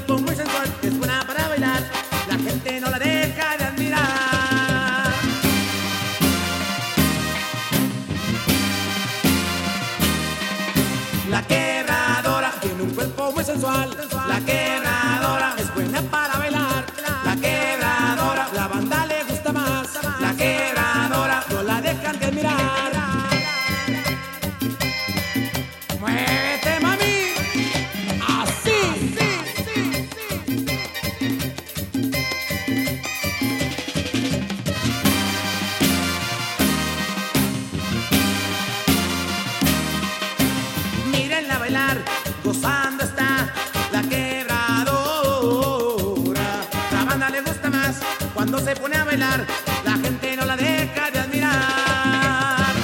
cuerpo muy sensual, es buena para bailar, la gente no la deja de admirar. La Quebradora tiene un cuerpo muy sensual, la Quebradora es buena para bailar, la Quebradora, la banda le gusta más, la Quebradora no la dejan de admirar. ¡Muévete, mami! ¡Así! Mírenla bailar, gozando está la Quebradora. La banda le gusta más cuando se pone a bailar, la gente no la deja de admirar.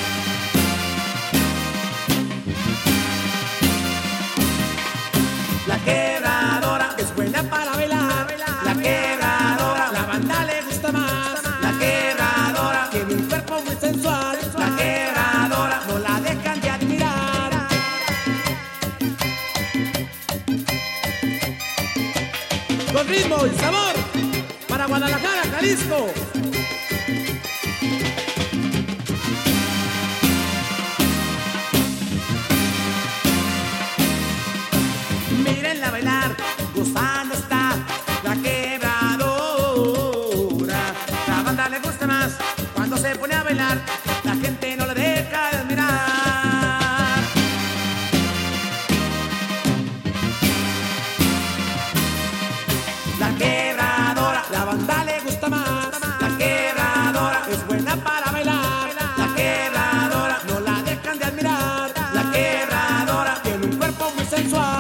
La Quebradora es buena para bailar, la Quebradora, la banda le gusta más, la Quebradora tiene un cuerpo muy sensual, la Quebradora no la dejan de admirar. Con ritmo y sabor para Guadalajara, Jalisco. Mírenla bailar, gozando está la Quebradora. La banda le gusta más cuando se pone a bailar, la gente no la deja de admirar. La Quebradora, la banda le gusta más, la Quebradora es buena para bailar, la Quebradora no la dejan de admirar, la Quebradora tiene un cuerpo muy sensual.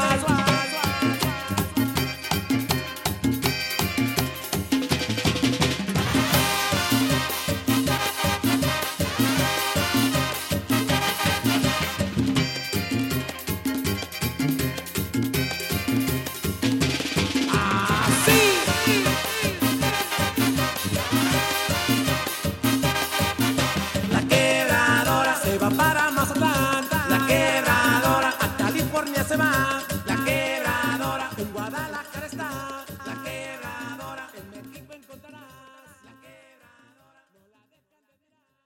La Quebradora se va para Mazatlán, la Quebradora a California se va, la Quebradora en Guadalajara.